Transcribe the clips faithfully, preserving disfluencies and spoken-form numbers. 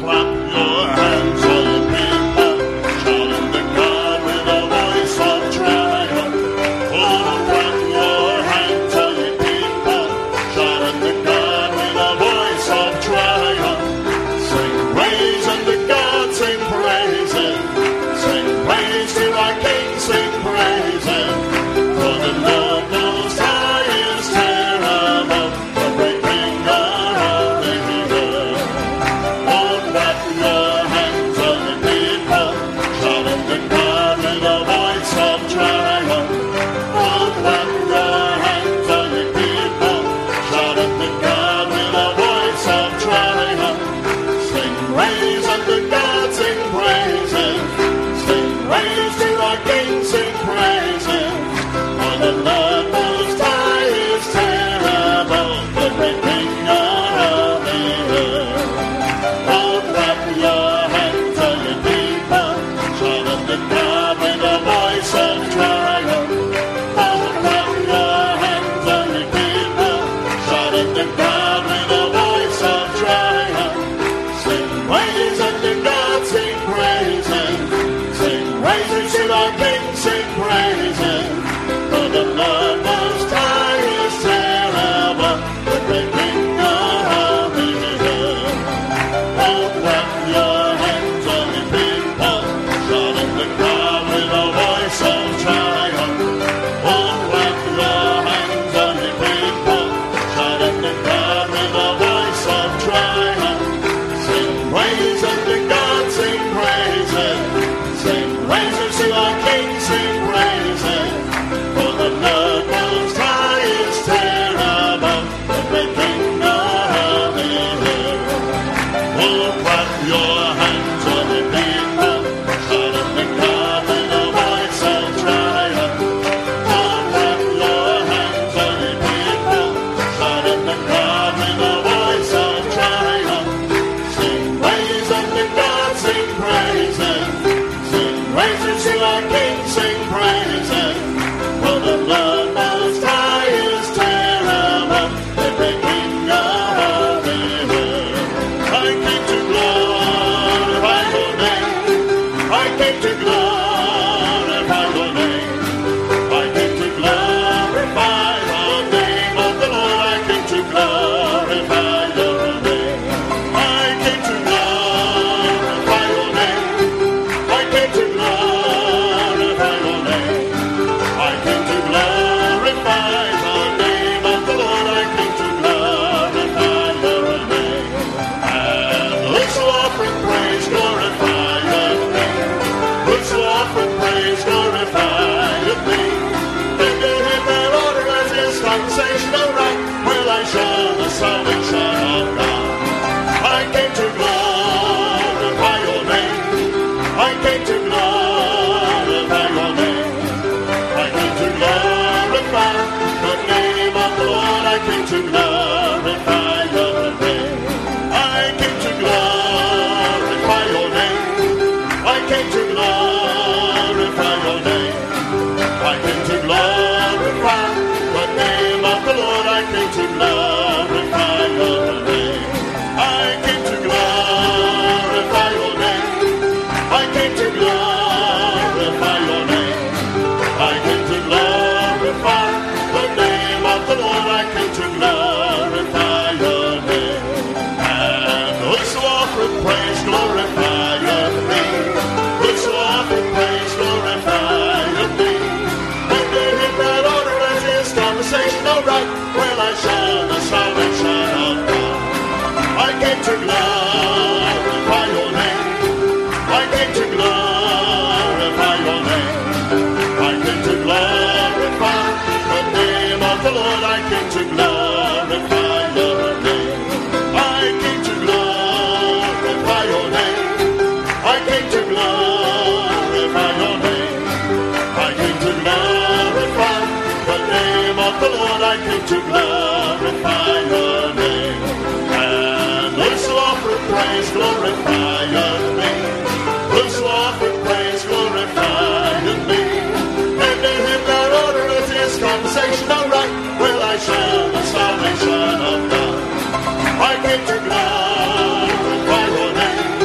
I came to glorify your name.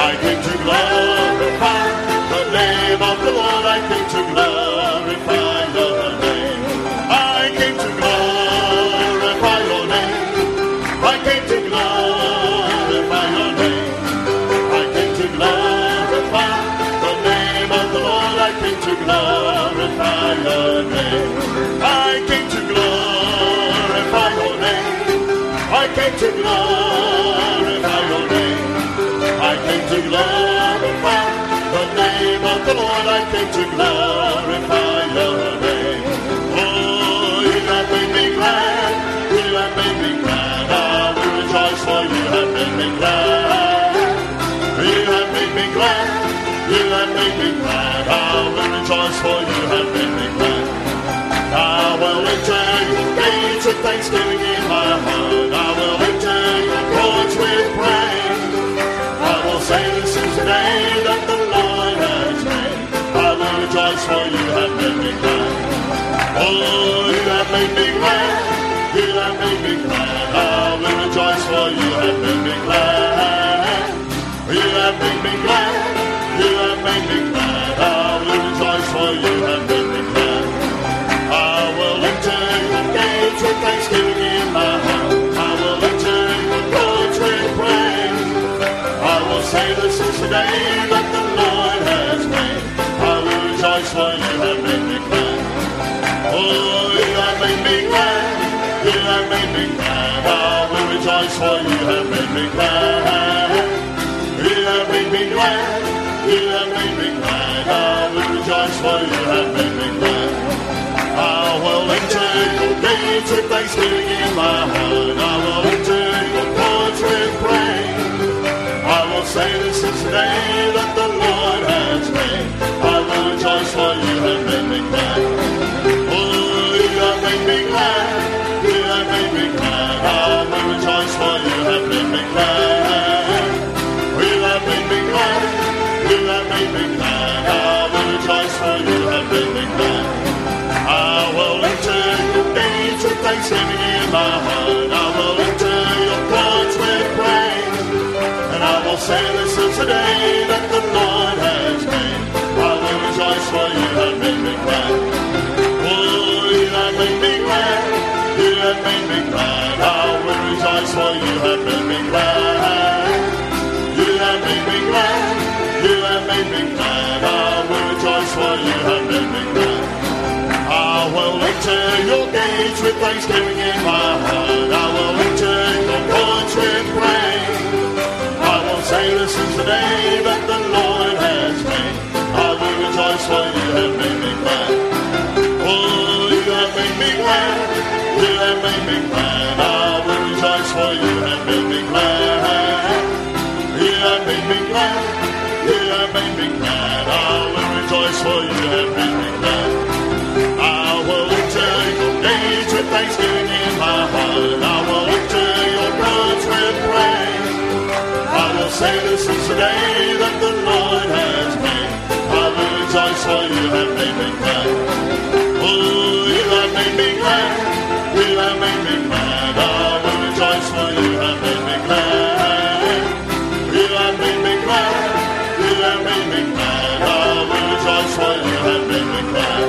I came to glorify the name of the Lord. I came to glorify your name. I came to glorify your name. I came to glorify your name. I came to glorify the name of the Lord. I came to glorify your name. I came to glorify your name. I came to glorify your name. I came to glorify the name of the Lord. I came to glorify your name. Oh, you have made me glad. You have made me glad. I will rejoice, for you have made me glad. You have made me glad. You have made me glad. I will rejoice, for you have made me glad. I will enter your gates with thanksgiving in my heart. I will enter your courts with praise. I will say, this is the day that the Lord has made. I will rejoice, for you have made me glad. Oh, you have made me glad. You have made me glad. I will rejoice, for you have made me glad. You have made me glad. You have made me glad. I will rejoice, for you have made me glad. I will enter your gates with thanksgiving in my heart. I will enter your courts with praise. I will say, this is the day that the Lord has made. I will rejoice, for you have made me glad. Oh, you have made me glad. You have made me glad. I will rejoice, for you have made me glad. You have made me glad. You have made me glad. I will rejoice, for you have made me glad. I will enter your gates with thanksgiving in my heart. I will enter your courts with praise. I will say, this is the day that the Lord has made. I will rejoice, for you have made me glad. Oh, you have made me glad. You have made me glad. I will rejoice, for you have made me glad. You have made me glad. You have made me glad. I will rejoice, for you have made me glad. I will enter your gates with thanksgiving in my heart. I will enter your courts with praise. And I will say, this is the day that the Lord has made. I will rejoice, for you have made me glad. Oh, you have made me glad. You have made me glad. I will rejoice, for you have made me glad. You have made me glad. You have made me glad. I will rejoice, for you have made me glad. I will enter your gates with thanksgiving in my heart. I will enter your courts with praise. I will say, this is the day that the Lord has made. I will rejoice, for you have made me glad. Oh, you have made me glad. You have made me glad. I will rejoice, for you have made me glad. You have made me glad. You have made me glad. I will rejoice, for you have made me glad. I will enter your gates with thanksgiving in my heart. I will enter your courts with praise. I will say, this is the day that the Lord has made. I will rejoice, for you have made me glad. Oh, you have made me glad. You have made me glad. I will rejoice, for you have made me glad. You have made me glad. You have made me glad. I will rejoice, for you have made me glad.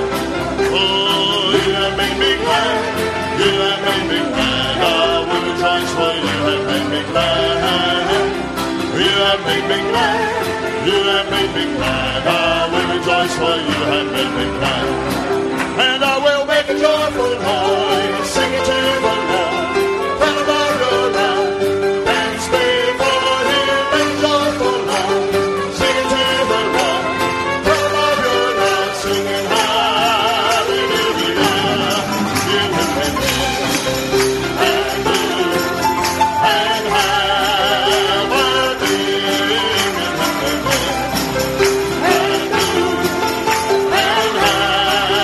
Oh, you have made me glad. You have made me glad. I will rejoice, for you have made me glad. You have made me glad. You have made me glad. I will rejoice, for you have made me glad. And I will make a joyful noise, singing to the Lord. Tell about your love, dance before Him in joyful love, singing to the Lord. Tell about your love, singing hallelujah. You have made me and do and have a being and have and do and have.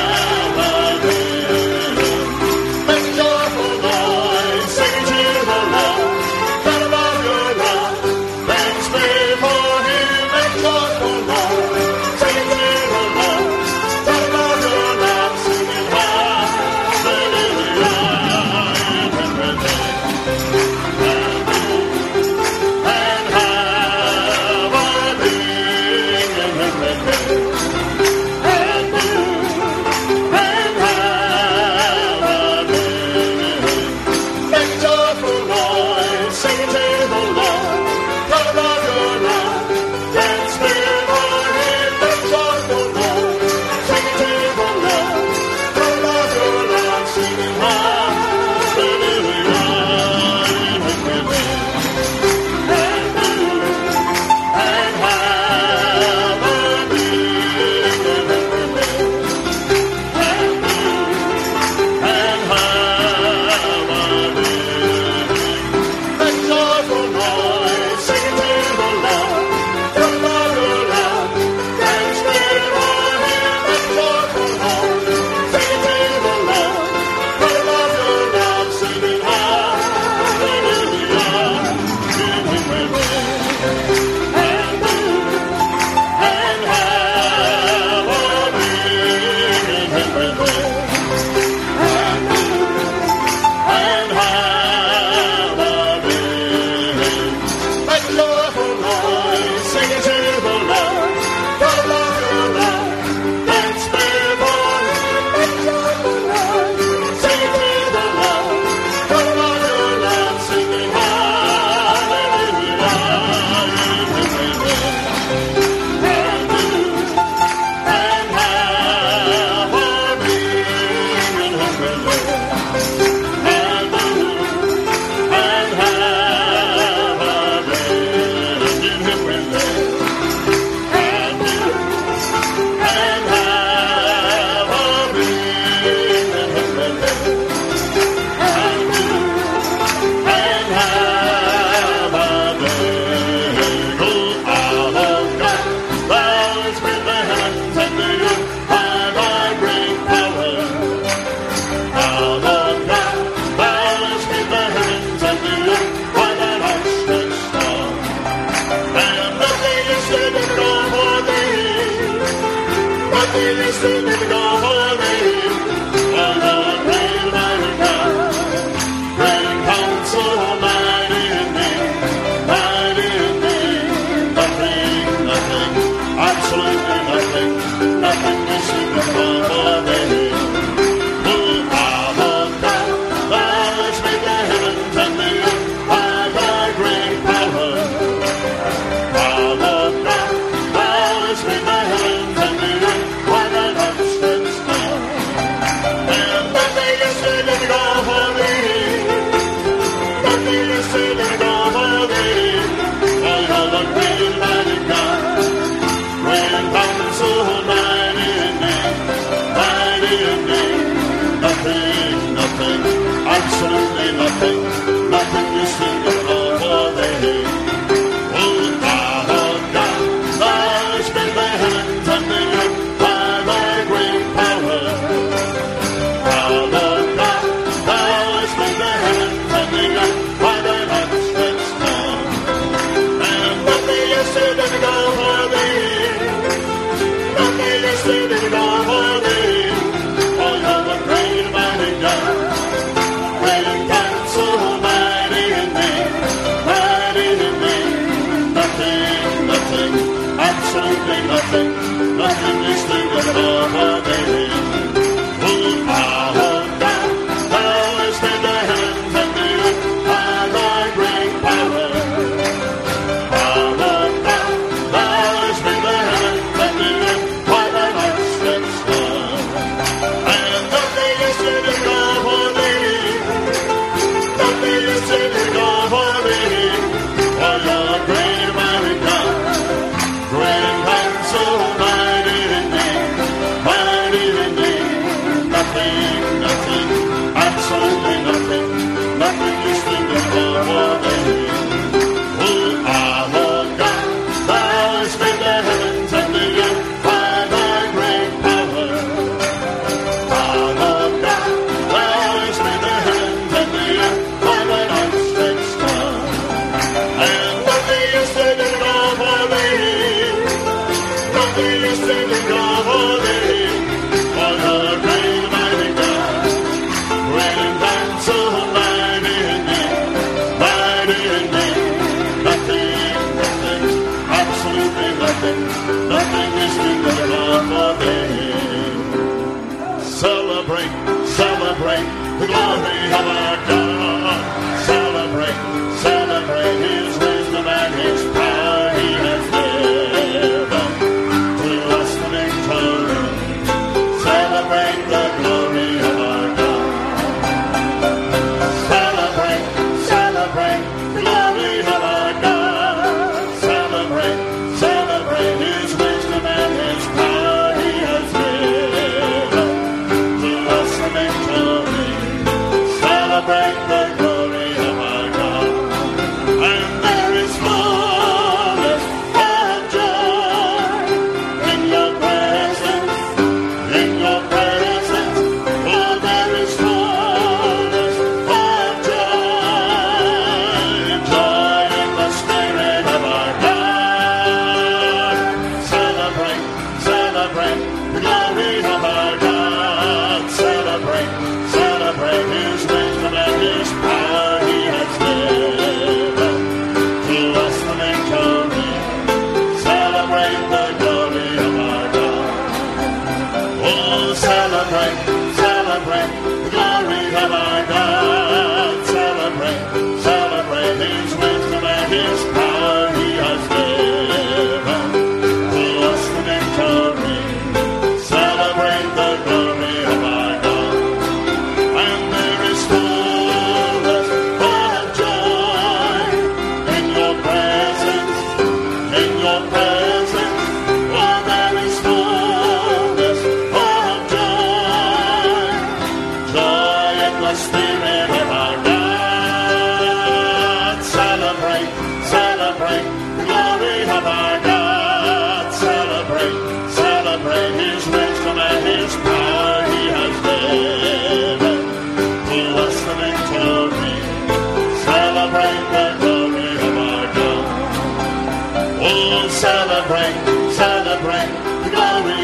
Celebrate, celebrate the glory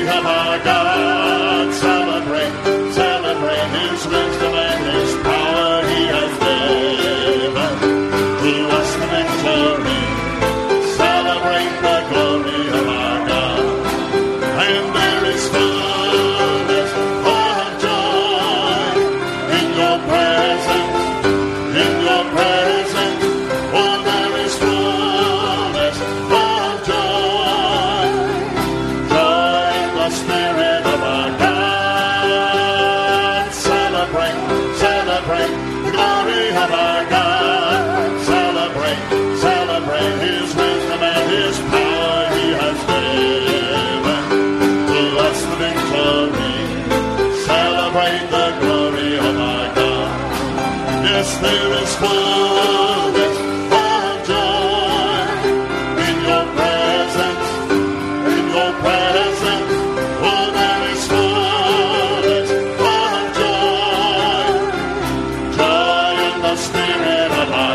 of our God. Celebrate, celebrate His wisdom and His power He has given to us the victory. Celebrate the glory of our God. And there is fullness of joy in your presence, in your presence. Oh, there is fullness of joy, joy in the Spirit of our God. Celebrate, celebrate the glory of our God. Celebrate, celebrate His wisdom and His power He has given to us the victory. Celebrate the glory of our God. Yes, there is fullness of joy in your presence, in your presence. Oh, there is fullness of joy, joy in the Spirit of our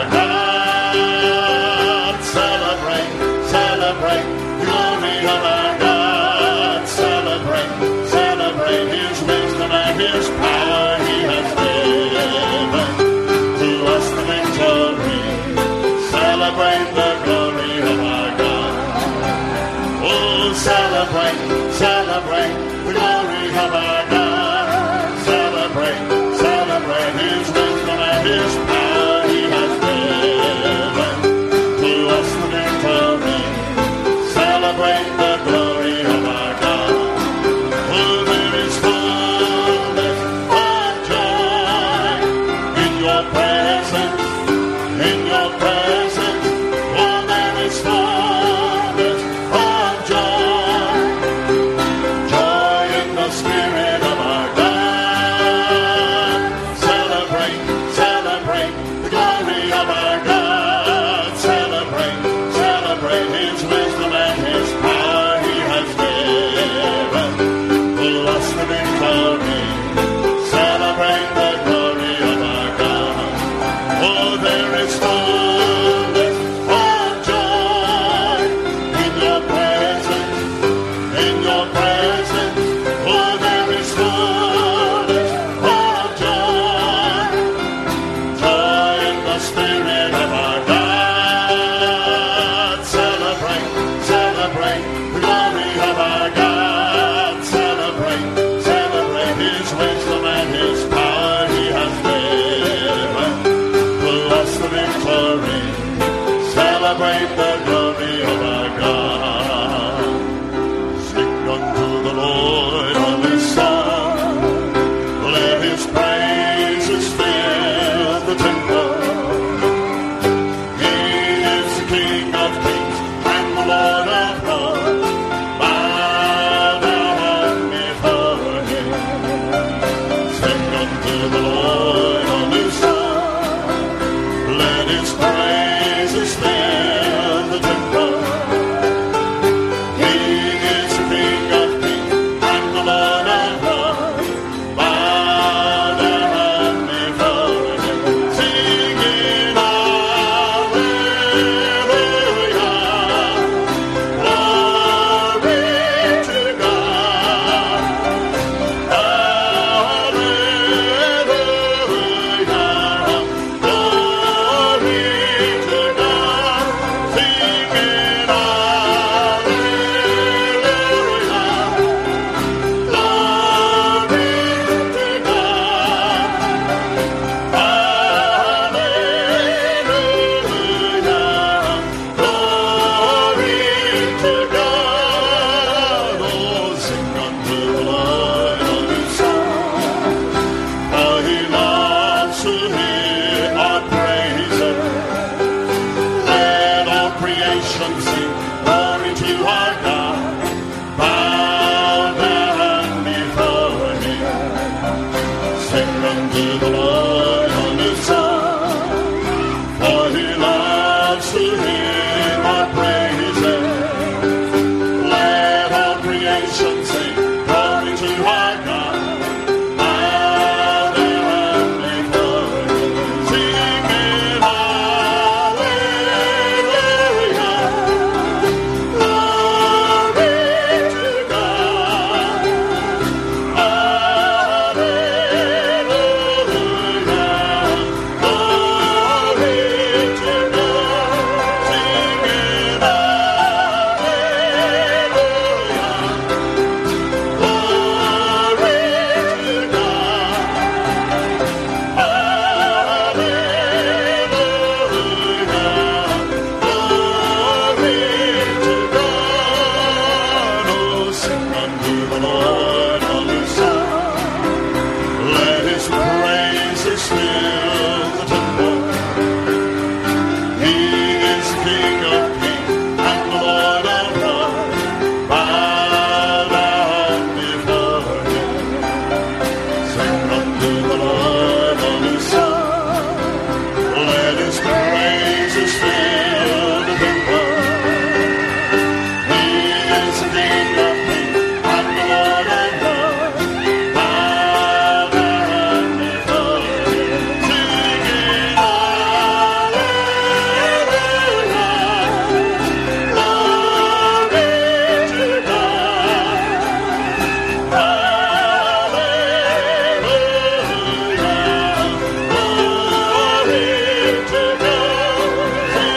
God. Celebrate, celebrate the glory of our God. Celebrate, celebrate His wisdom and His power He has given to us the victory. Celebrate the glory of our God. Oh, celebrate, celebrate the glory of our God. Celebrate, celebrate His wisdom and His power He has given to us the victory. Celebrate the glory of our God. Oh, there is fullness of joy in your presence, in your presence. Oh, there is fullness of joy, joy in the Spirit of our God. Celebrate, celebrate the glory of our God. Celebrate, celebrate His wisdom and His power He has given to us the victory. Celebrate the glory of our God. Oh, there is fullness of joy in your presence, in your presence. Oh, there is fullness of joy, joy in the Spirit of our God. Celebrate, celebrate the glory of our God. Celebrate, celebrate His wisdom and His power He has given to us the victory. Celebrate the glory of our God. Sing unto the Lord on this song. Let His praises fill the temple. He is the King of kings and the Lord of lords. Bow down before Him. Sing unto the Lord on this song. Let His praises fill the temple. He is the King of kings and the Lord of lords. Bow down before Him, singing hallelujah. Glory to God. Hallelujah. Glory to God. Singing hallelujah. Glory to God. Hallelujah. Glory to God. Oh, sing unto the Lord a new song. For He loves to hear our praises. Let all creation sing glory to our God. Bow down before Him. Sing unto the Lord a new song. For He loves to hear our praises. Let all creation sing glory to our God. Bow down before Him, singing hallelujah. Glory to God. Jesus filled the world. He is the King of kings and the Lord of lords. Magnified, singing hallelujah, glory to God. Hallelujah, glory to God.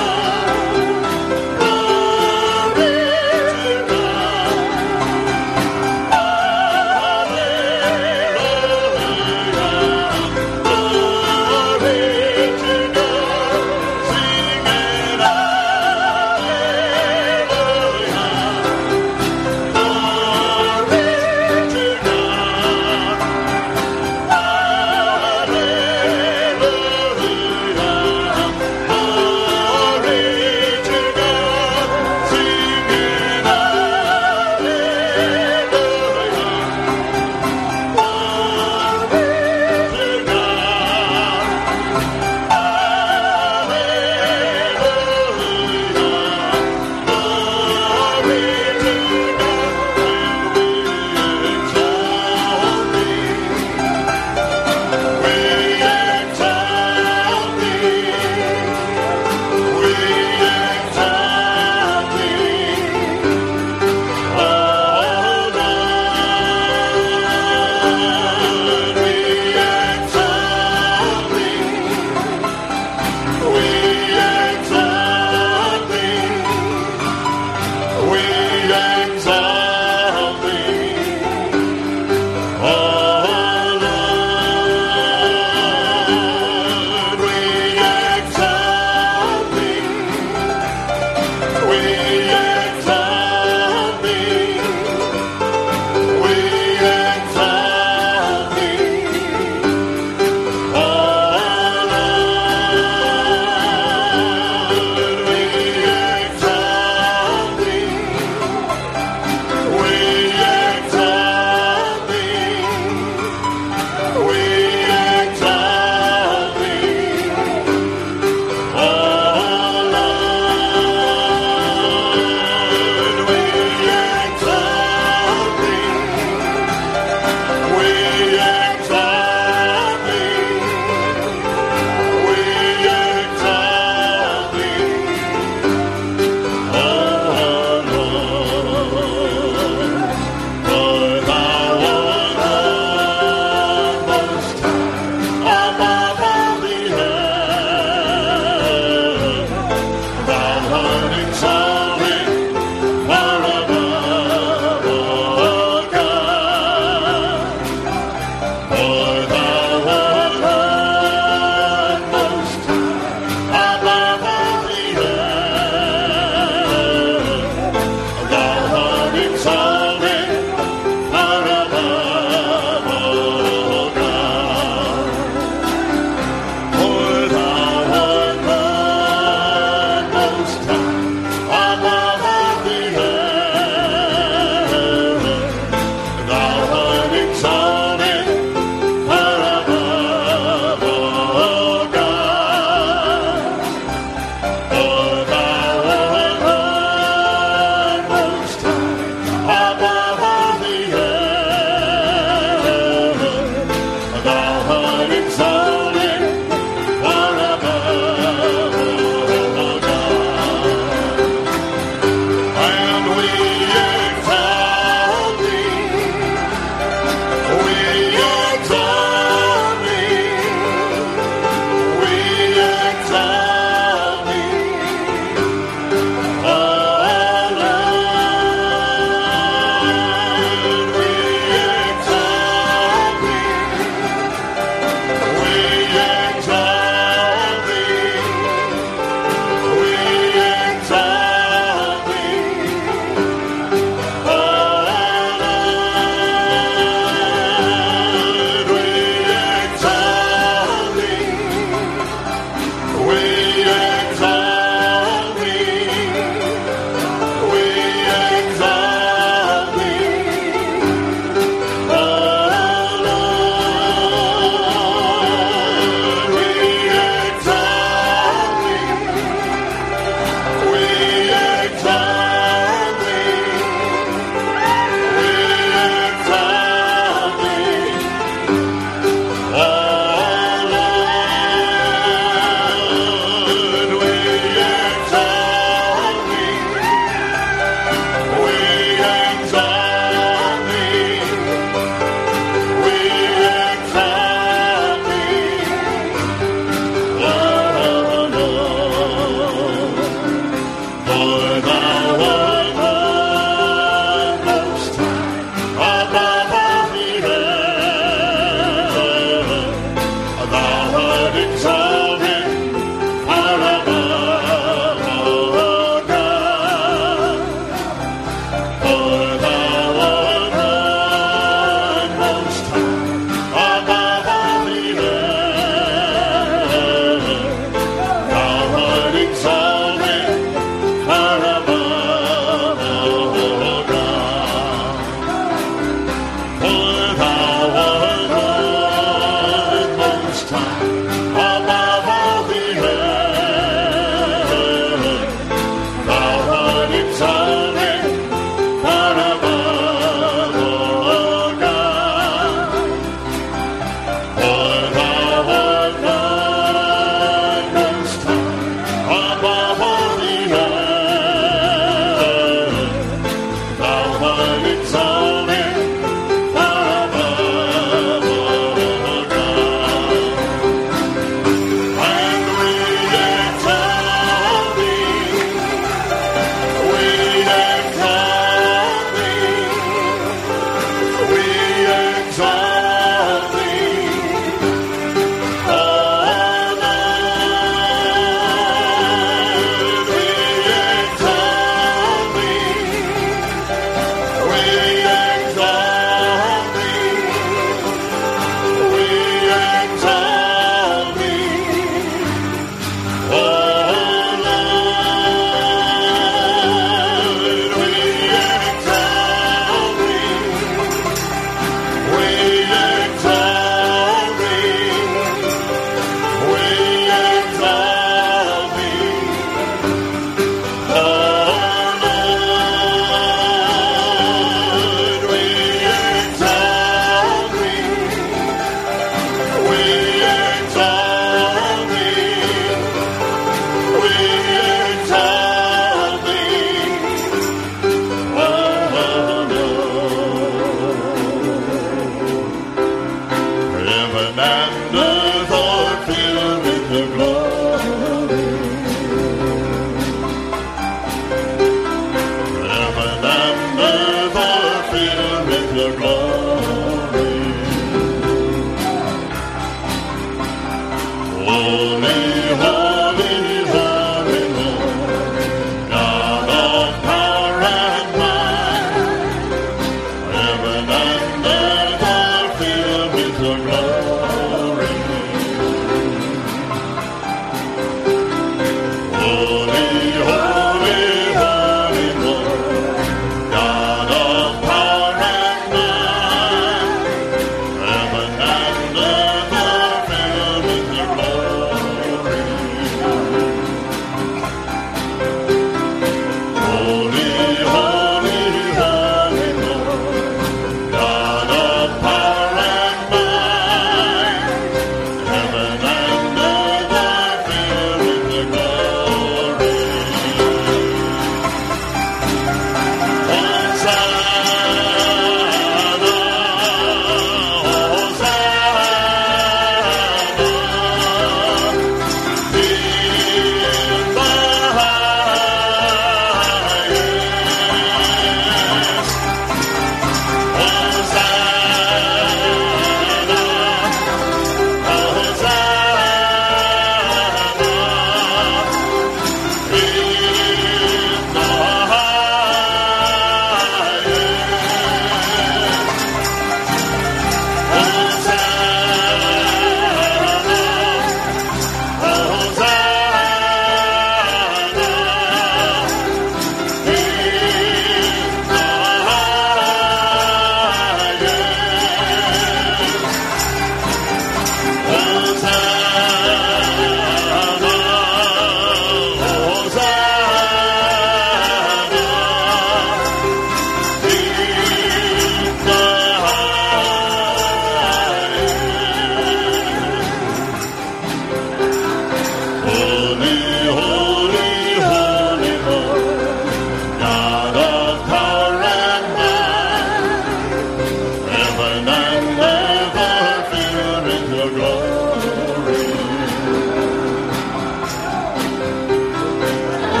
Glory,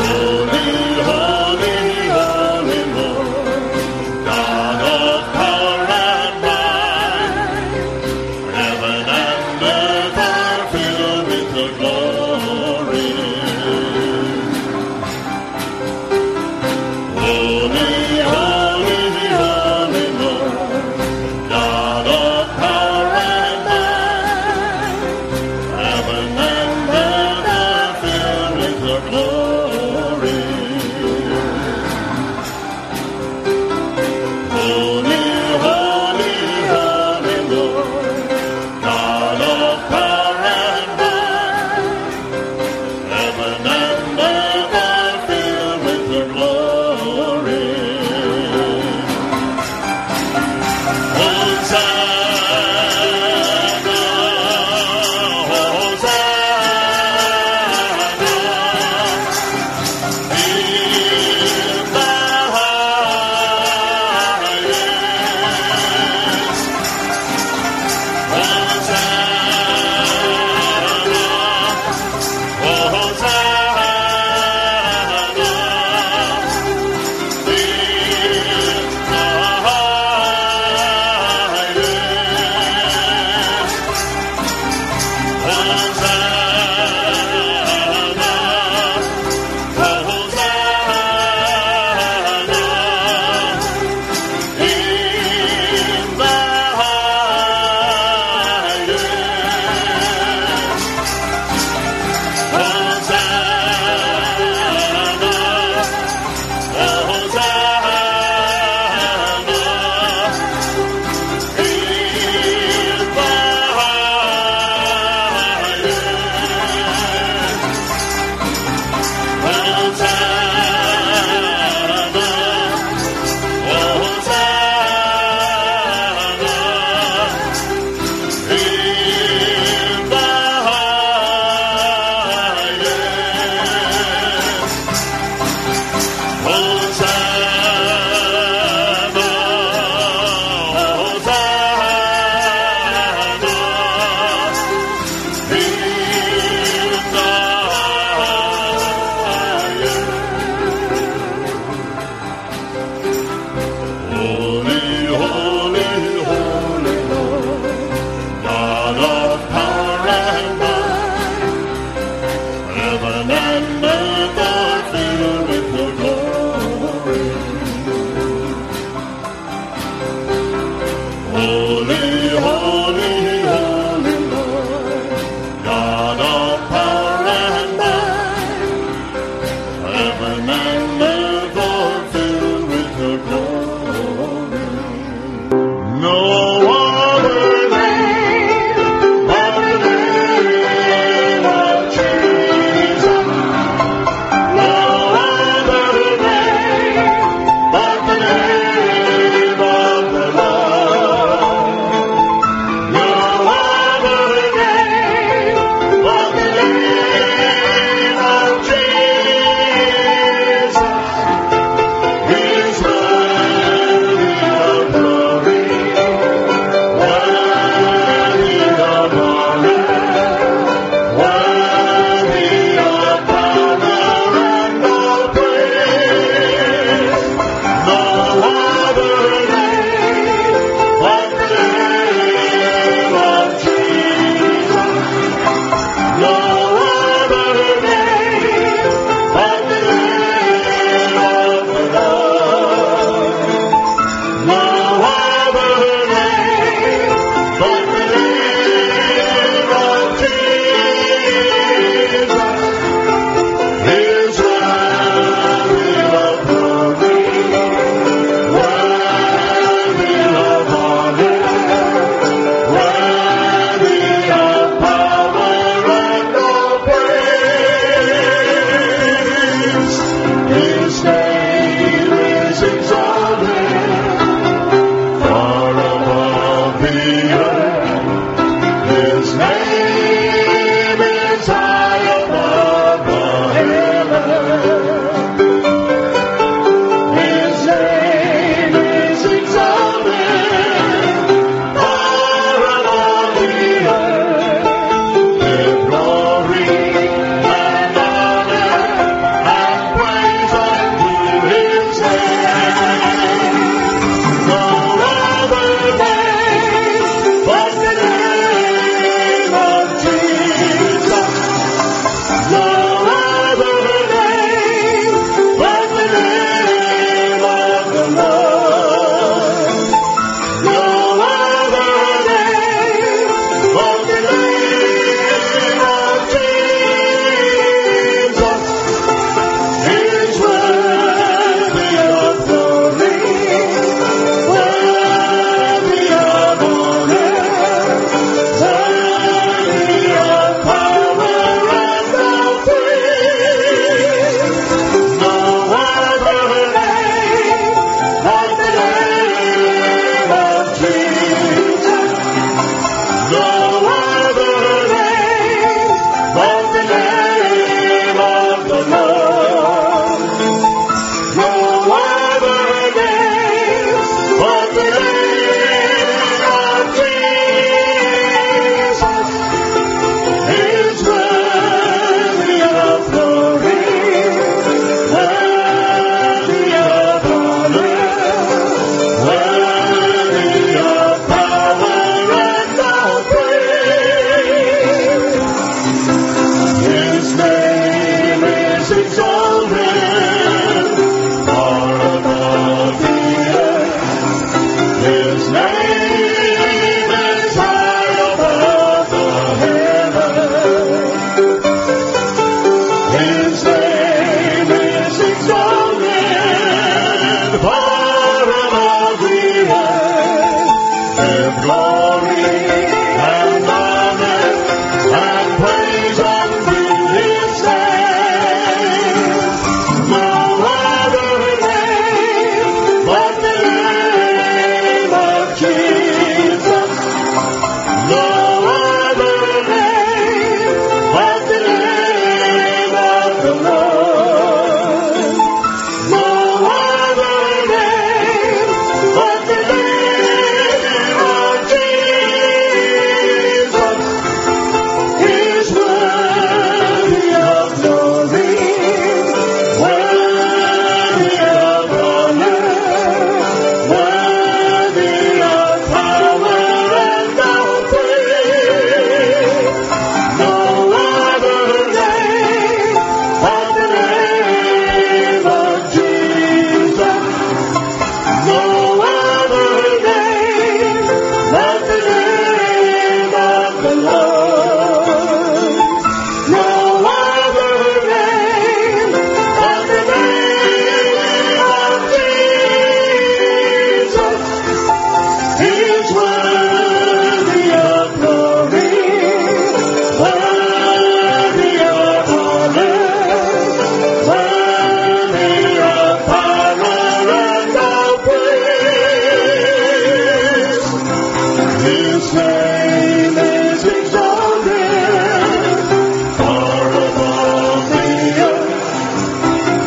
Jesus.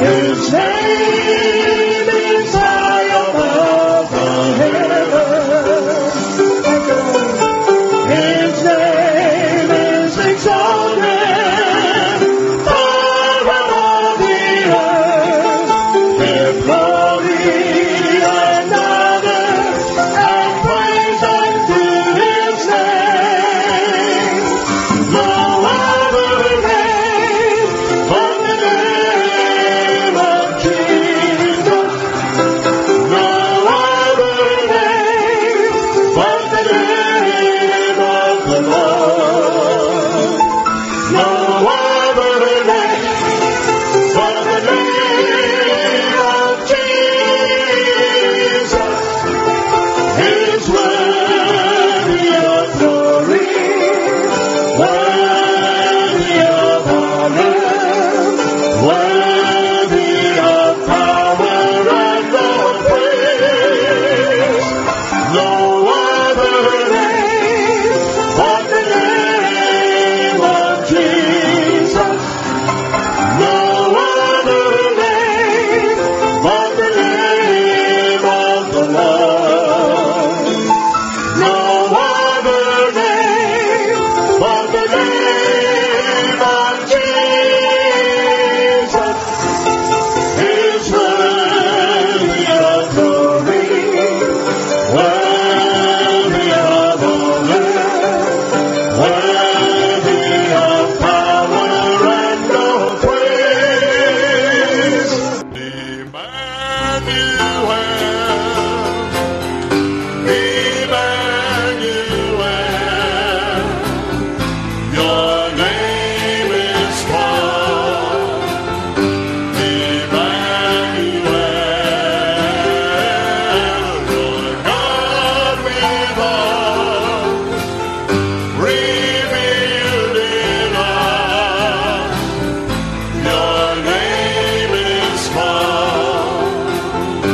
His name is high above the heavens. His name is exalted far above the earth. Give glory and honor and praise unto His name. No other name but the name of Jesus. No other name but the name of the Lord. No other name but the name of Jesus is worthy of glory, worthy of honor, worthy of power and of praise. No other name but the name of Jesus. No other name but the name of the Lord. No other name but the name of Jesus is worthy of glory, worthy of honor, worthy of power and of praise. Emmanuel, Emmanuel, your name is called Emmanuel, Lord God with us, revealed in us. Your name is called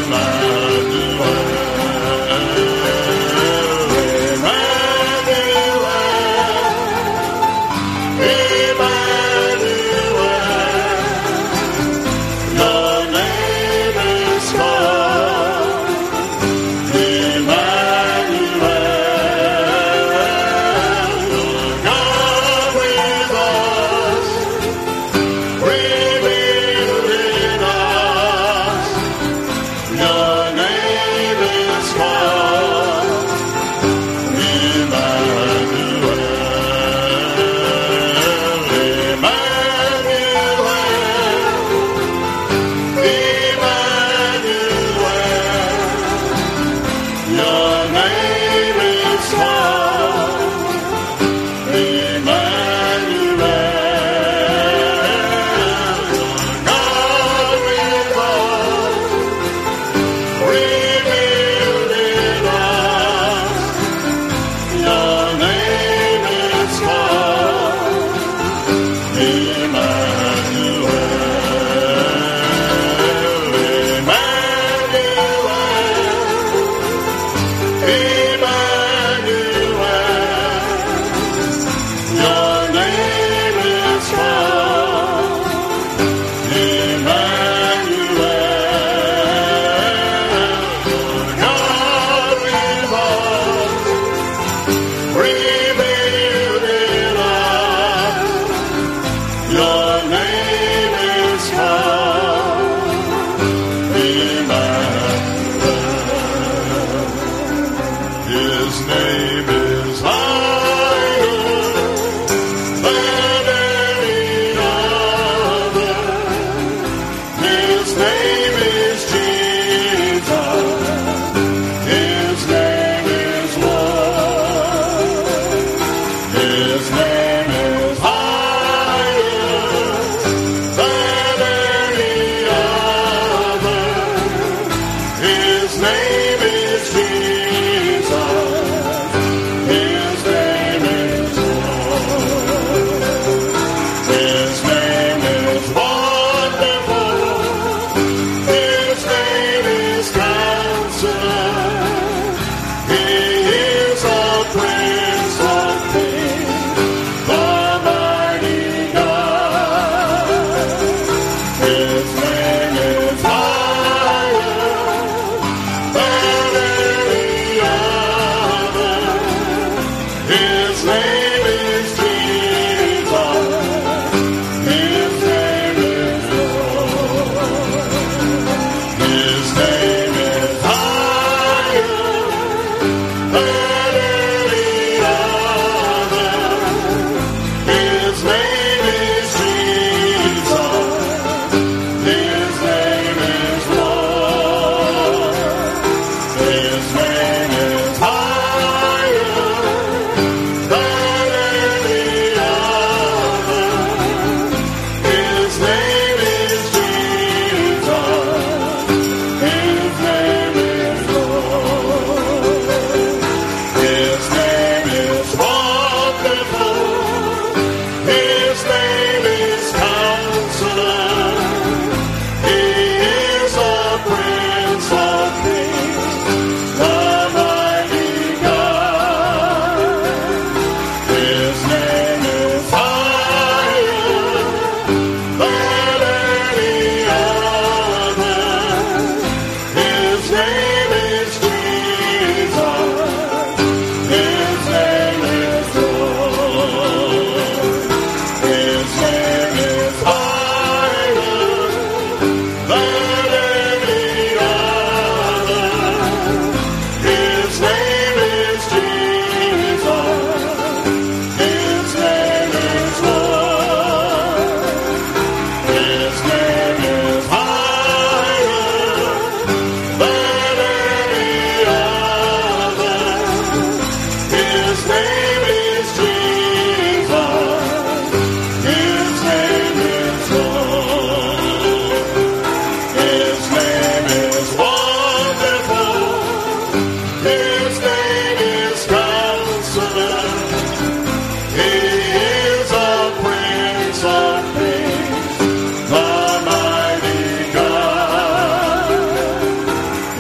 His name is higher than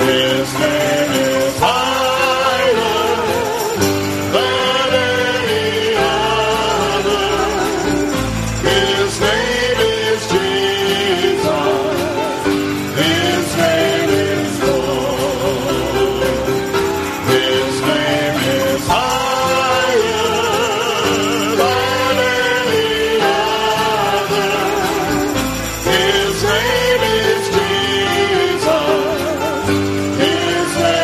His name is higher than any other. His name is Jesus. His name is Lord. His name is higher than any other. His name is Jesus. His name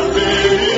be